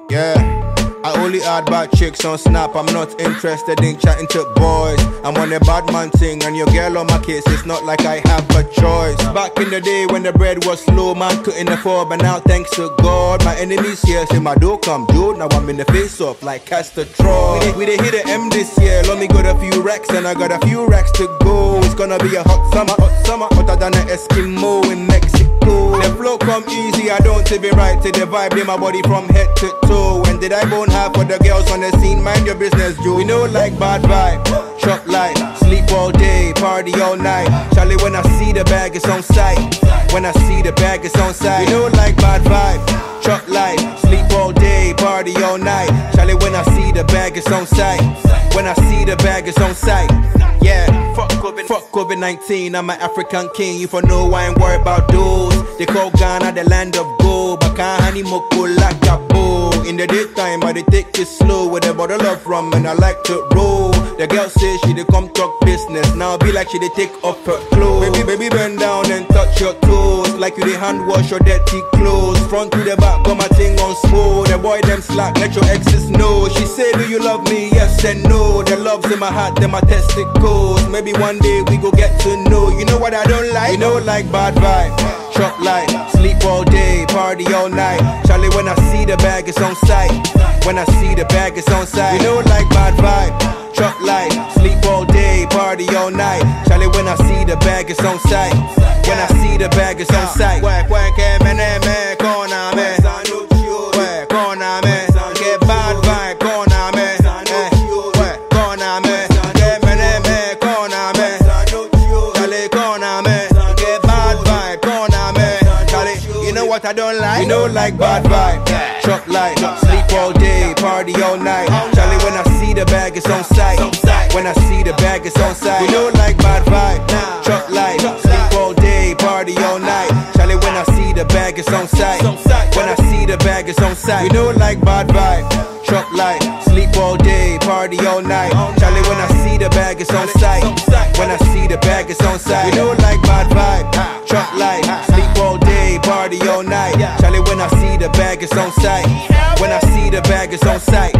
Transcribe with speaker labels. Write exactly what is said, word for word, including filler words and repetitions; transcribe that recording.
Speaker 1: Yeah, I only add bad chicks on Snap. I'm not interested in chatting to boys. I'm on a bad man thing, and your girl on my case. It's not like I have a choice. Back in the day when the bread was slow, man couldn't afford, but now thanks to God, my enemies here say my door come dude. Now I'm in the face off like Castor Troy. We, we they hit the M this year. Let me got a few racks, and I got a few racks to go. It's gonna be a hot summer, hot summer, hotter than an Eskimo in Mexico. The flow come easy, I don't even right to the vibe in my body from head to toe. When did I bone half for the girls on the scene? Mind your business, Joe. We know like bad vibe, chop light, sleep all day, party all night. Charlie, when I see the bag, it's on sight. When I see the bag, it's on sight. We know like bad vibe, chop light, sleep all day, party all night. Charlie, when I see the bag, it's on sight. When I see the bag, it's on sight. Yeah, fuck COVID, fuck COVID nineteen, I'm an African king. You for know I ain't worried about those. They call Ghana the land of gold, but can't honey moko like a bow. In the daytime, I they take it slow with a bottle of rum, and I like to roll. The girl says she they come talk business, now be like she they take off her clothes. Baby, baby, bend down and touch your toes, like you they hand wash your dirty clothes. Front to the back, got my thing on smooth. The boy them slack, let your exes know. She say, do you love me? Yes and no. The love's in my heart, then my testicles. Maybe one day we go get to know. You know what I don't like? You know like bad vibe, chop light, sleep all day, party all night. Charlie, when I see the bag, it's on sight. When I see the bag, it's on sight. You know like bad vibe, chop light, sleep all day, party all night. Charlie, when I see the bag, it's on sight. When I see the bag, it's on sight. Work, work, man, man, corner, man. Work, corner, man. Get bad vibe, corner, man. Work, corner, man. Get man, man, corner, man. Charlie, corner, man. Get bad vibe, corner, man. Charlie, you know what I don't like? You know like bad vibe, chop light, sleep all day, party all night. Charlie, when I see the bag, it's on sight. When I see the bag, it's on sight. You know like bad vibe, chop light, sleep all day, party all night. Charlie, when I see the bag, it's on sight. When I see the bag, it's on sight. You know like bad vibe, chop light, sleep all day, party all night. Charlie, when I see the bag, it's on sight. When I see the bag, it's on sight. You know like bad vibe, chop light, sleep all day, party all night. Charlie, when I see the bag, it's on sight. When I see the bag, it's on sight.